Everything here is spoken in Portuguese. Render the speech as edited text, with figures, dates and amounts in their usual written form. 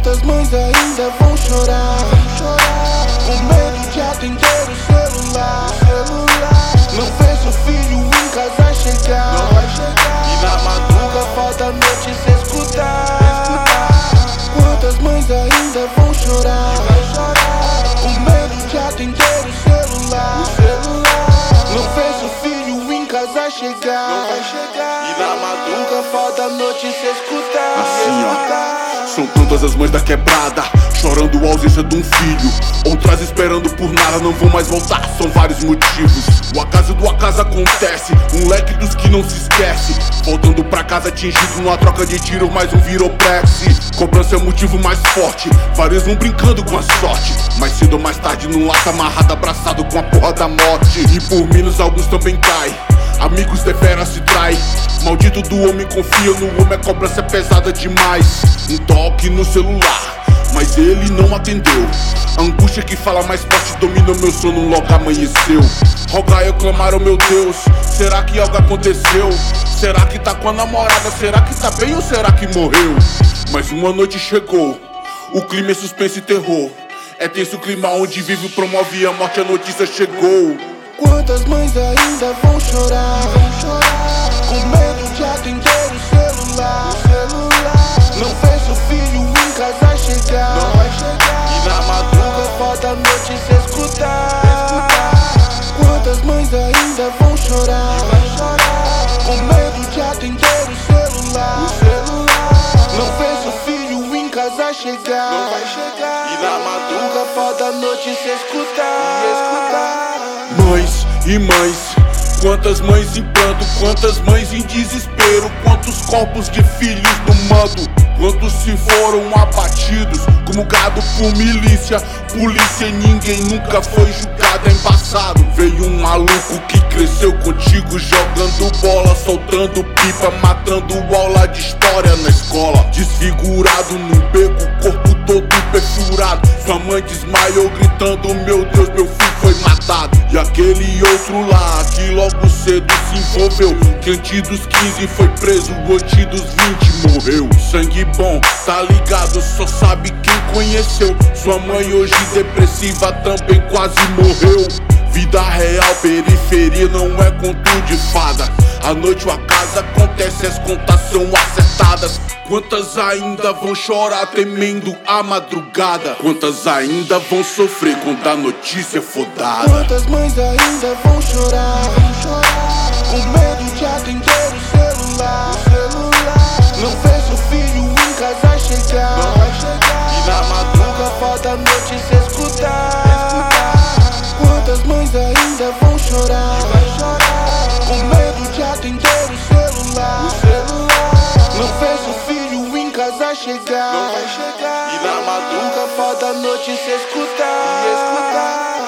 Quantas mães ainda vão chorar, com medo de atender o celular. Não vê seu filho em casa chegar, e na madruga falta noite se escutar. Quantas mães ainda vão chorar, com medo de atender o celular. Não vê seu filho em casa chegar, e na madruga falta noite se escutar. Assim, ó. São tantas as mães da quebrada, chorando a ausência de um filho. Outras esperando por nada, não vão mais voltar, são vários motivos. O acaso do acaso acontece, um leque dos que não se esquece. Voltando pra casa atingido numa troca de tiro, mais um virou prece. Cobrança é o motivo mais forte, vários vão brincando com a sorte. Mais cedo ou mais tarde num laço amarrado, abraçado com a porra da morte. E por menos alguns também caem, amigos devera se trai. Maldito do homem confia no homem, a cobrança é pesada demais. Um toque no celular, mas ele não atendeu. A angústia que fala mais forte domina meu sono, logo amanheceu. Rogar eu clamar, oh meu Deus, será que algo aconteceu? Será que tá com a namorada? Será que tá bem ou será que morreu? Mas uma noite chegou, o clima é suspense e terror. É tenso o clima onde vive promove a morte, a notícia chegou. Quantas mães ainda vão chorar, com medo de atender o celular. Não vê seu filho em casa chegar, e na madruga falta noite se escutar. Quantas mães ainda vão chorar, com medo de atender o celular. Não vê seu filho em casa chegar, e na madruga falta noite se escutar. Mães e mães, quantas mães em pranto, quantas mães em desespero, quantos corpos de filhos no mando, quantos se foram abatidos como gado por milícia. Polícia e ninguém nunca foi julgado, é embaçado. Veio um maluco que cresceu contigo jogando bola, soltando pipa, matando aula de história na escola. Desfigurado num beco, corpo todo perfurado. Sua mãe desmaiou gritando, meu Deus, meu filho foi matado. E aquele outro lá que logo cedo se envolveu, que antes dos 15 foi preso, antes dos 20 morreu. Sangue bom, tá ligado, só sabe quem conheceu. Sua mãe hoje depressiva também quase morreu. Vida real, periferia não é conto de fada. À noite o acaso acontece, as contas são acertadas. Quantas ainda vão chorar temendo a madrugada? Quantas ainda vão sofrer quando a notícia for dada? Quantas mães ainda vão chorar, com medo de atender o celular. Não vê seu filho em casa chegar, e na madruga falta noite se escutar. Quantas mães ainda vão chorar, com medo de atender o celular. Não vê seu filho em casa chegar, e na madruga falta noite se escutar.